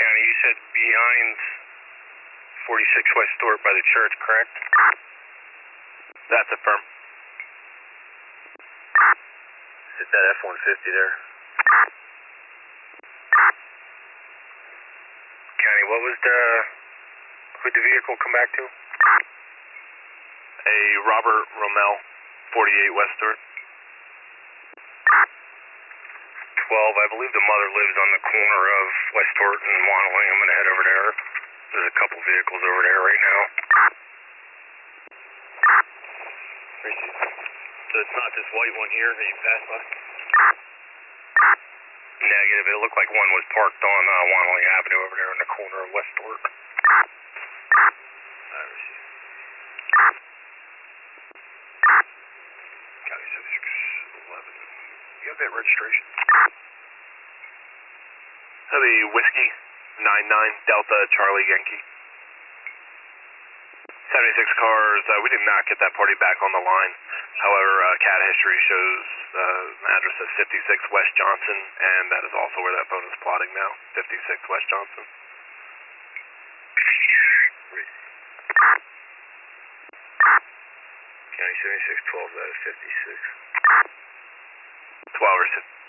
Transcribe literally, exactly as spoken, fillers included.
County, you said behind forty-six West Stewart by the church, correct? That's a firm. Hit that F one fifty there. County, what was the, who'd the vehicle come back to? A Robert Rommel, forty-eight West Stewart. twelve, I believe the mother lives on the corner of West Stewart and Wantley. I'm going to head over there. There's a couple vehicles over there right now. So it's not this white one here that you passed by? Negative. It looked like one was parked on uh, Wantley Avenue over there in the corner of West Stewart. I received. County seventy-six eleven. You have that registration? That'll be Whiskey nine nine Delta Charlie Yankee. seventy-six cars, uh, we did not get that party back on the line. However, uh, C A D history shows uh, an address of fifty-six West Johnson, and that is also where that phone is plotting now, fifty-six West Johnson. County seventy-six twelve, that is fifty-six. twelve or